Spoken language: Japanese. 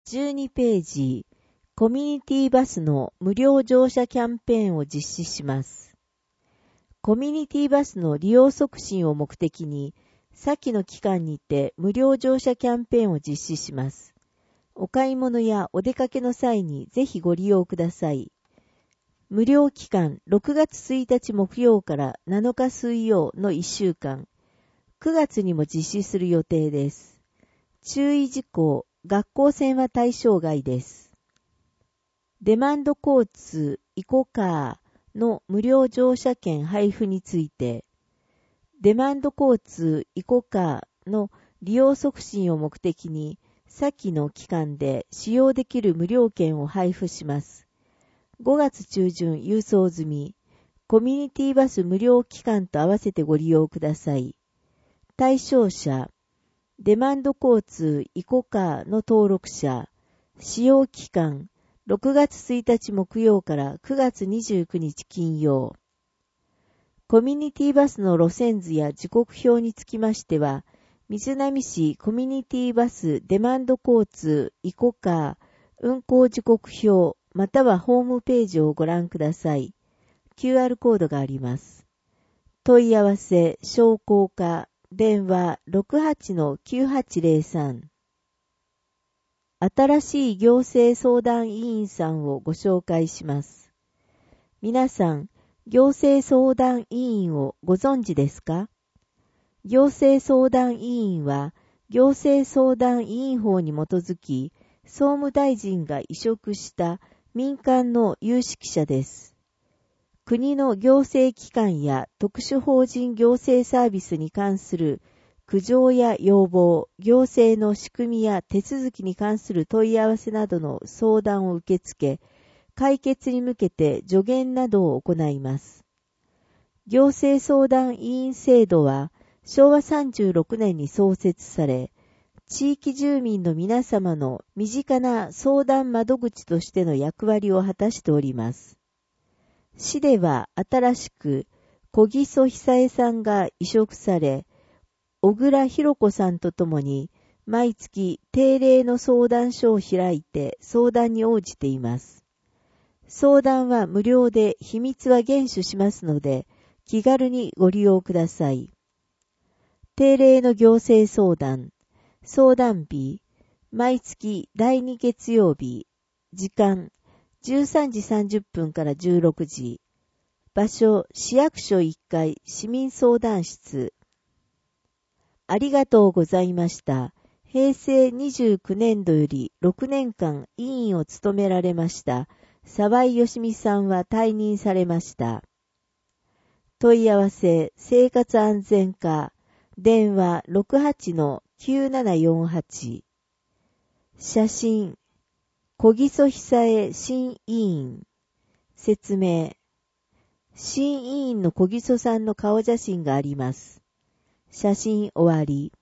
12ページ、コミュニティバスの無料乗車キャンペーンを実施します。コミュニティバスの利用促進を目的に、先の期間にて無料乗車キャンペーンを実施します。お買い物やお出かけの際にぜひご利用ください。無料期間6月1日木曜から7日水曜の1週間、9月にも実施する予定です。注意事項、学校線は対象外です。デマンド交通イコカーの無料乗車券配布について、デマンド交通イコカーの利用促進を目的に、先の期間で使用できる無料券を配布します。5月中旬郵送済み、コミュニティバス無料期間と合わせてご利用ください。対象者、デマンド交通イコカーの登録者、使用期間、6月1日木曜から9月29日金曜。コミュニティバスの路線図や時刻表につきましては、瑞浪市コミュニティバスデマンド交通イコカー運行時刻表またはホームページをご覧ください。QR コードがあります。問い合わせ、商工課、電話 68-9803。新しい行政相談委員さんをご紹介します。皆さん、行政相談委員をご存知ですか？行政相談委員は、行政相談委員法に基づき、総務大臣が委嘱した民間の有識者です。国の行政機関や特殊法人行政サービスに関する苦情や要望、行政の仕組みや手続きに関する問い合わせなどの相談を受け付け、解決に向けて助言などを行います。行政相談委員制度は、昭和36年に創設され、地域住民の皆様の身近な相談窓口としての役割を果たしております。市では新しく小木曽久江さんが委嘱され、小倉弘子さんとともに毎月定例の相談所を開いて相談に応じています。相談は無料で秘密は厳守しますので、気軽にご利用ください。定例の行政相談、相談日、毎月第2月曜日、時間、13時30分から16時、場所、市役所1階、市民相談室。ありがとうございました。平成29年度より6年間委員を務められました、沢井義美さんは退任されました。問い合わせ、生活安全課、電話 68-9748。写真、小木曽久江新委員。説明、新委員の小木曽さんの顔写真があります。写真終わり。